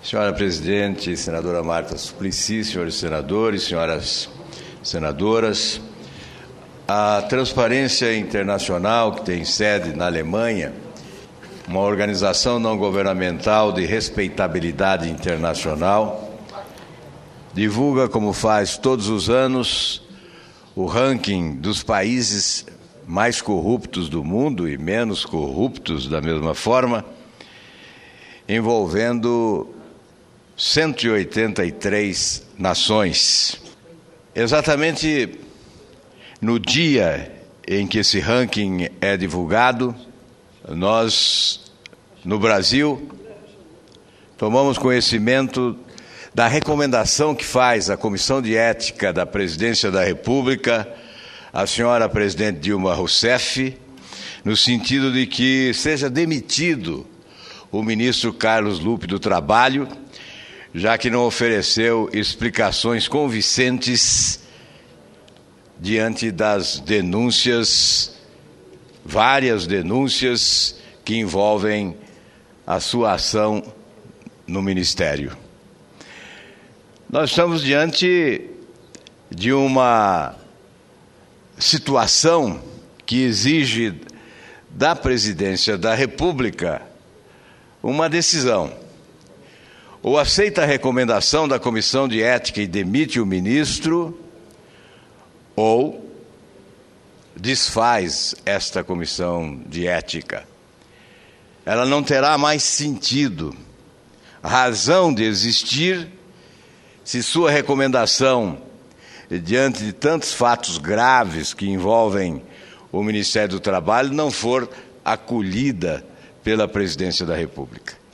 Senhora Presidente, Senadora Marta Suplicy, senhores senadores, senhoras senadoras, a Transparência Internacional, que tem sede na Alemanha, uma organização não governamental de respeitabilidade internacional, divulga, como faz todos os anos, o ranking dos países mais corruptos do mundo e menos corruptos da mesma forma, envolvendo 183 nações. Exatamente no dia em que esse ranking é divulgado, nós, no Brasil, tomamos conhecimento da recomendação que faz a Comissão de Ética da Presidência da República, a senhora Presidente Dilma Rousseff, no sentido de que seja demitido o ministro Carlos Lupe do Trabalho, já que não ofereceu explicações convincentes diante das denúncias, várias denúncias que envolvem a sua ação no Ministério. Nós estamos diante de uma situação que exige da Presidência da República uma decisão. Ou aceita a recomendação da Comissão de Ética e demite o ministro, ou desfaz esta Comissão de Ética. Ela não terá mais sentido, razão de existir, se sua recomendação, diante de tantos fatos graves que envolvem o Ministério do Trabalho, não for acolhida pela Presidência da República.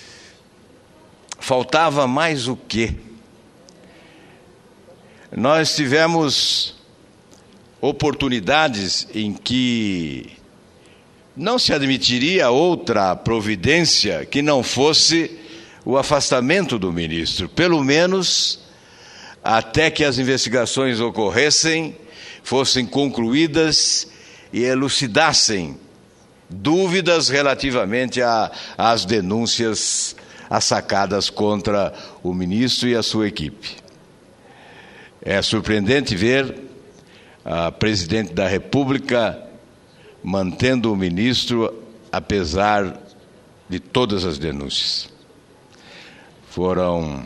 Faltava mais o quê? Nós tivemos oportunidades em que não se admitiria outra providência que não fosse o afastamento do ministro, pelo menos até que as investigações ocorressem, fossem concluídas e elucidassem dúvidas relativamente às denúncias assacadas contra o ministro e a sua equipe. É surpreendente ver a Presidente da República mantendo o ministro apesar de todas as denúncias. Foram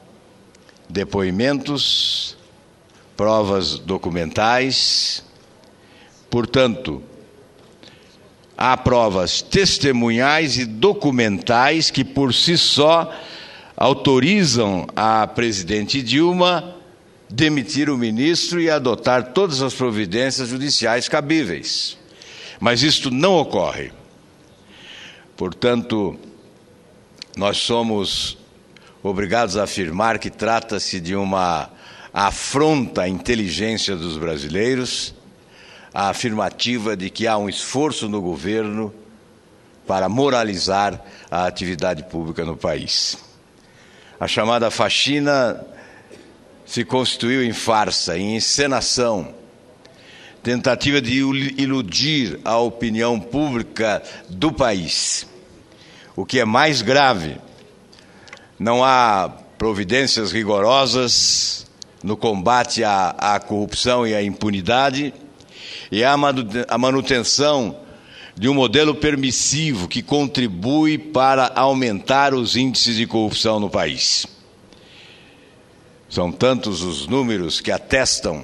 depoimentos, provas documentais, portanto, há provas testemunhais e documentais que, por si só, autorizam a Presidente Dilma demitir o ministro e adotar todas as providências judiciais cabíveis. Mas isto não ocorre. Portanto, nós somos obrigados a afirmar que trata-se de uma afronta à inteligência dos brasileiros, a afirmativa de que há um esforço no governo para moralizar a atividade pública no país. A chamada faxina se constituiu em farsa, em encenação, tentativa de iludir a opinião pública do país. O que é mais grave, não há providências rigorosas no combate à corrupção e à impunidade, e há a manutenção de um modelo permissivo que contribui para aumentar os índices de corrupção no país. São tantos os números que atestam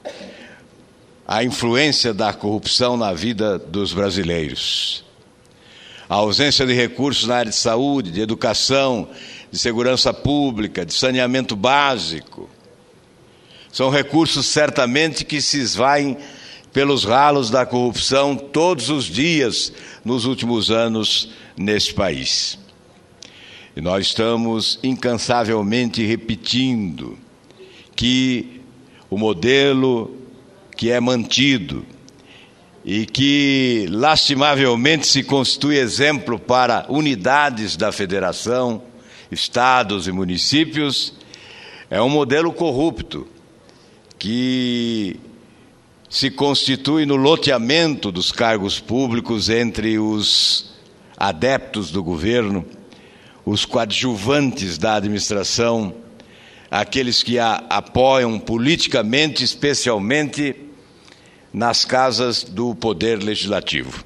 a influência da corrupção na vida dos brasileiros. A ausência de recursos na área de saúde, de educação, de segurança pública, de saneamento básico. São recursos certamente que se esvaem pelos ralos da corrupção todos os dias nos últimos anos neste país. E nós estamos incansavelmente repetindo que o modelo que é mantido e que lastimavelmente se constitui exemplo para unidades da federação, estados e municípios, é um modelo corrupto que se constitui no loteamento dos cargos públicos entre os adeptos do governo, os coadjuvantes da administração, aqueles que a apoiam politicamente, especialmente nas casas do Poder Legislativo.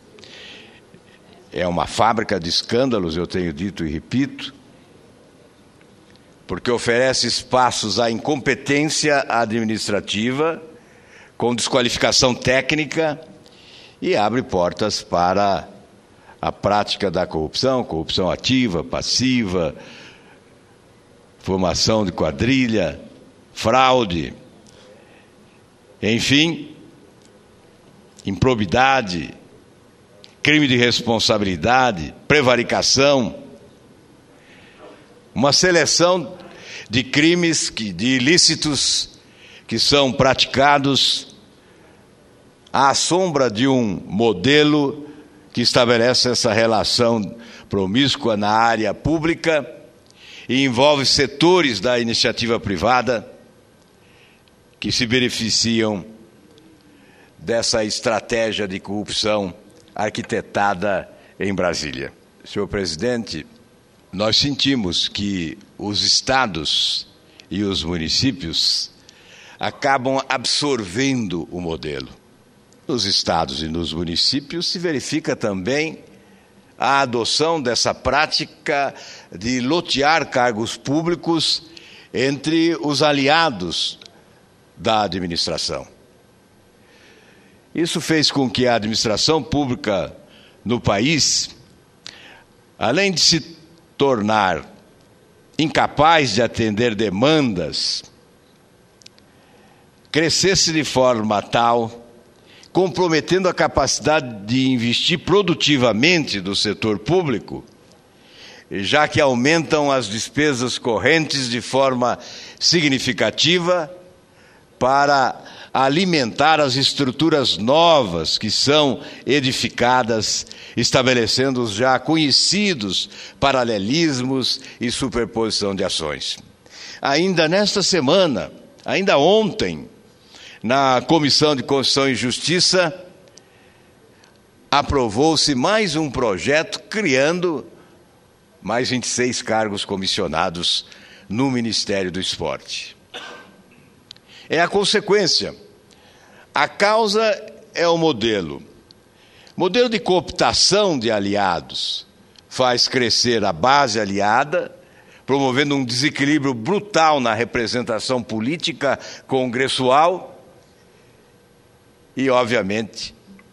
É uma fábrica de escândalos, eu tenho dito e repito, porque oferece espaços à incompetência administrativa, com desqualificação técnica, e abre portas para a prática da corrupção, corrupção ativa, passiva, formação de quadrilha, fraude, enfim, improbidade, crime de responsabilidade, prevaricação, uma seleção de crimes, de ilícitos que são praticados à sombra de um modelo que estabelece essa relação promíscua na área pública e envolve setores da iniciativa privada que se beneficiam dessa estratégia de corrupção arquitetada em Brasília. Senhor presidente, nós sentimos que os estados e os municípios acabam absorvendo o modelo. Nos estados e nos municípios se verifica também a adoção dessa prática de lotear cargos públicos entre os aliados da administração. Isso fez com que a administração pública no país, além de se tornar incapaz de atender demandas, crescesse de forma tal, comprometendo a capacidade de investir produtivamente do setor público, já que aumentam as despesas correntes de forma significativa para alimentar as estruturas novas que são edificadas, estabelecendo os já conhecidos paralelismos e superposição de ações. Ainda nesta semana, ainda ontem, na Comissão de Constituição e Justiça, aprovou-se mais um projeto criando mais 26 cargos comissionados no Ministério do Esporte. É a consequência. A causa é o modelo. Modelo de cooptação de aliados faz crescer a base aliada, promovendo um desequilíbrio brutal na representação política congressual e, obviamente,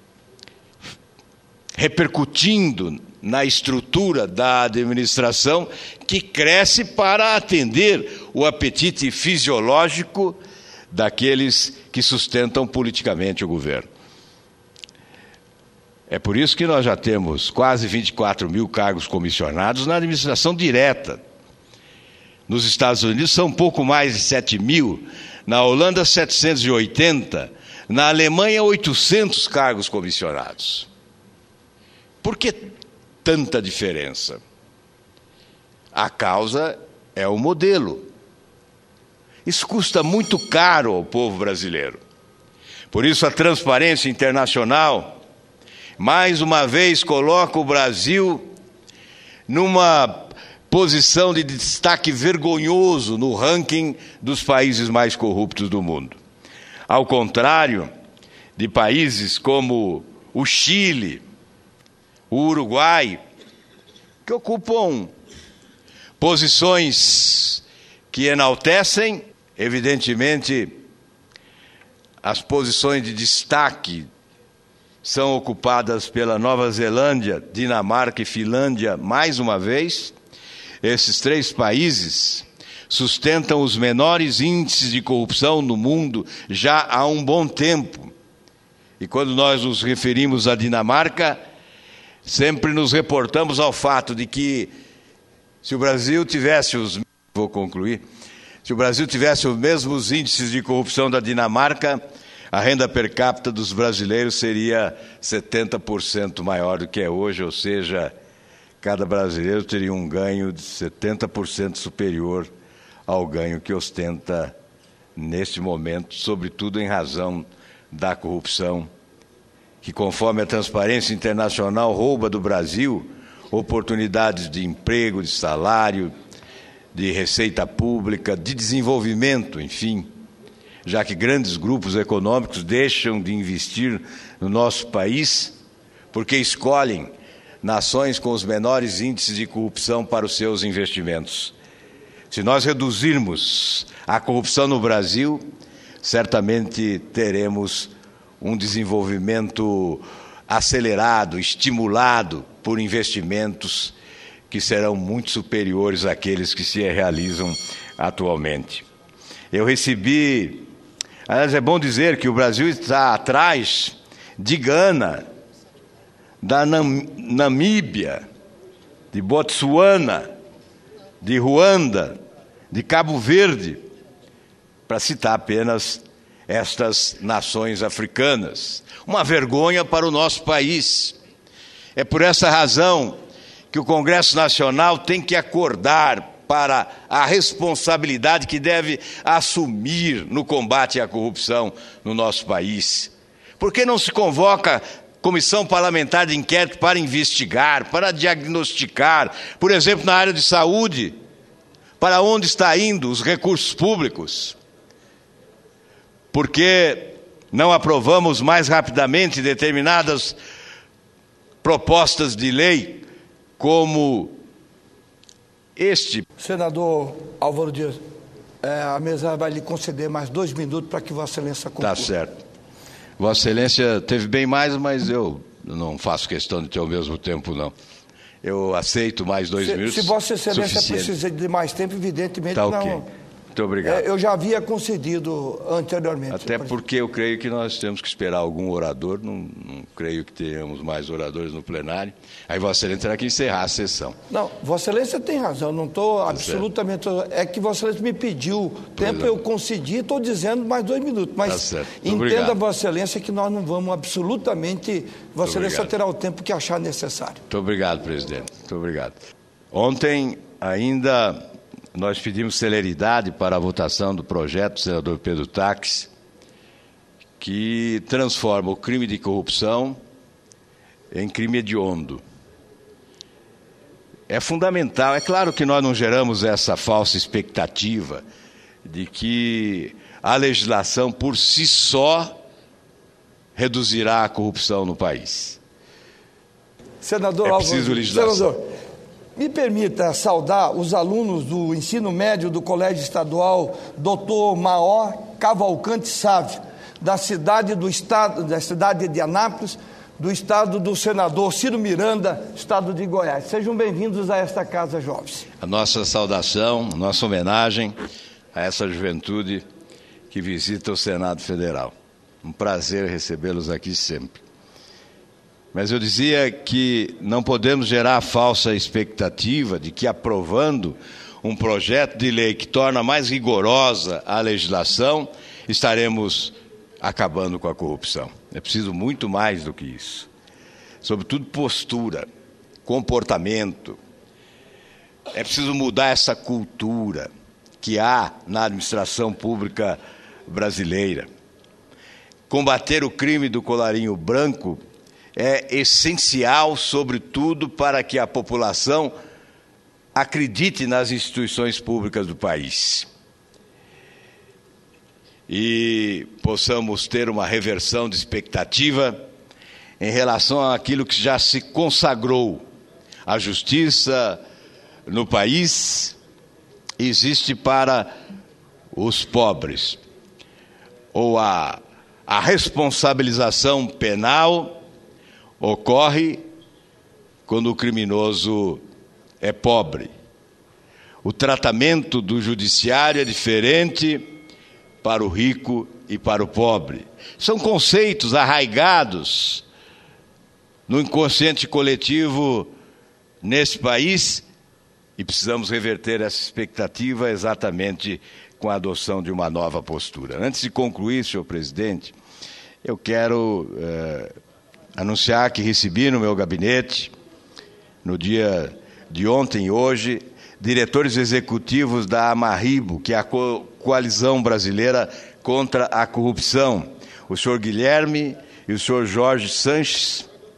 repercutindo na estrutura da administração, que cresce para atender o apetite fisiológico daqueles que sustentam politicamente o governo. É por isso que nós já temos quase 24 mil cargos comissionados na administração direta. Nos Estados Unidos são pouco mais de 7 mil, na Holanda 780, na Alemanha 800 cargos comissionados. Por que tanta diferença? A causa é o modelo. Isso custa muito caro ao povo brasileiro. Por isso a Transparência Internacional, mais uma vez, coloca o Brasil numa posição de destaque vergonhoso no ranking dos países mais corruptos do mundo. Ao contrário de países como o Chile, o Uruguai, que ocupam posições que enaltecem, evidentemente, as posições de destaque são ocupadas pela Nova Zelândia, Dinamarca e Finlândia, mais uma vez. Esses três países sustentam os menores índices de corrupção no mundo já há um bom tempo. E quando nós nos referimos à Dinamarca, sempre nos reportamos ao fato de que, se o Brasil tivesse se o Brasil tivesse os mesmos índices de corrupção da Dinamarca, a renda per capita dos brasileiros seria 70% maior do que é hoje, ou seja, cada brasileiro teria um ganho de 70% superior ao ganho que ostenta neste momento, sobretudo em razão da corrupção, que, conforme a Transparência Internacional, rouba do Brasil oportunidades de emprego, de salário, de receita pública, de desenvolvimento, enfim, já que grandes grupos econômicos deixam de investir no nosso país porque escolhem nações com os menores índices de corrupção para os seus investimentos. Se nós reduzirmos a corrupção no Brasil, certamente teremos um desenvolvimento acelerado, estimulado por investimentos que serão muito superiores àqueles que se realizam atualmente. Eu recebi, aliás, é bom dizer que o Brasil está atrás de Gana, da Namíbia, de Botsuana, de Ruanda, de Cabo Verde, para citar apenas estas nações africanas. Uma vergonha para o nosso país. É por essa razão que o Congresso Nacional tem que acordar para a responsabilidade que deve assumir no combate à corrupção no nosso país. Por que não se convoca comissão parlamentar de inquérito para investigar, para diagnosticar, por exemplo, na área de saúde, para onde está indo os recursos públicos? Por que não aprovamos mais rapidamente determinadas propostas de lei, como este? Senador Álvaro Dias, a mesa vai lhe conceder mais 2 minutos para que Vossa Excelência conclua. Tá certo. Vossa Excelência teve bem mais, mas eu não faço questão de ter o mesmo tempo, não. Eu aceito mais 2 minutos. Se Vossa Excelência precisa de mais tempo, evidentemente tá, não. Okay. Muito obrigado. Eu já havia concedido anteriormente. Até porque eu creio que nós temos que esperar algum orador, não creio que tenhamos mais oradores no plenário. Aí Vossa Excelência terá que encerrar a sessão. Não, Vossa Excelência tem razão, não estou absolutamente... É que Vossa Excelência me pediu tempo, eu concedi, estou dizendo mais 2 minutos. Mas entenda, Vossa Excelência, que nós não vamos absolutamente... Vossa Excelência terá o tempo que achar necessário. Muito obrigado, presidente. Muito obrigado. Ontem ainda... nós pedimos celeridade para a votação do projeto do senador Pedro Taques, que transforma o crime de corrupção em crime hediondo. É fundamental, é claro que nós não geramos essa falsa expectativa de que a legislação por si só reduzirá a corrupção no país. Senador Álvaro, preciso legislação. Senador, me permita saudar os alunos do ensino médio do Colégio Estadual Dr. Maó Cavalcante Sávio, da cidade de Anápolis, do estado do senador Ciro Miranda, estado de Goiás. Sejam bem-vindos a esta casa, jovens. A nossa saudação, a nossa homenagem a essa juventude que visita o Senado Federal. Um prazer recebê-los aqui sempre. Mas eu dizia que não podemos gerar a falsa expectativa de que, aprovando um projeto de lei que torna mais rigorosa a legislação, estaremos acabando com a corrupção. É preciso muito mais do que isso. Sobretudo postura, comportamento. É preciso mudar essa cultura que há na administração pública brasileira. Combater o crime do colarinho branco é essencial, sobretudo, para que a população acredite nas instituições públicas do país e possamos ter uma reversão de expectativa em relação àquilo que já se consagrou. A justiça no país existe para os pobres, ou a responsabilização penal ocorre quando o criminoso é pobre. O tratamento do judiciário é diferente para o rico e para o pobre. São conceitos arraigados no inconsciente coletivo nesse país e precisamos reverter essa expectativa exatamente com a adoção de uma nova postura. Antes de concluir, senhor presidente, eu quero anunciar que recebi no meu gabinete, no dia de ontem e hoje, diretores executivos da Amarribo, que é a Coalizão Brasileira contra a Corrupção, o senhor Guilherme e o senhor Jorge Sanches,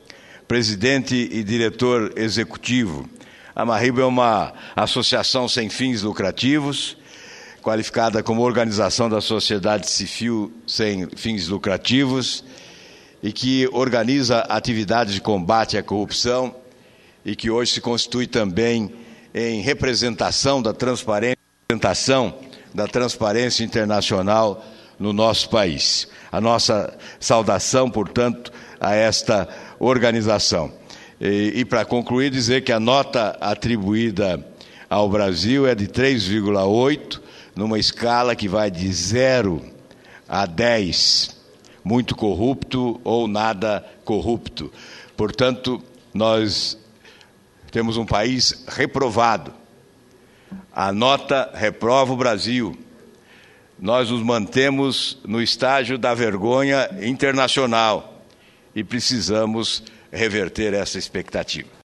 presidente e diretor executivo. A Marribo é uma associação sem fins lucrativos, qualificada como organização da sociedade civil sem fins lucrativos e que organiza atividades de combate à corrupção e que hoje se constitui também em representação da transparência internacional no nosso país. A nossa saudação, portanto, a esta organização. E para concluir, dizer que a nota atribuída ao Brasil é de 3,8, numa escala que vai de 0 a 10, muito corrupto ou nada corrupto. Portanto, nós temos um país reprovado. A nota reprova o Brasil. Nós nos mantemos no estágio da vergonha internacional e precisamos reverter essa expectativa.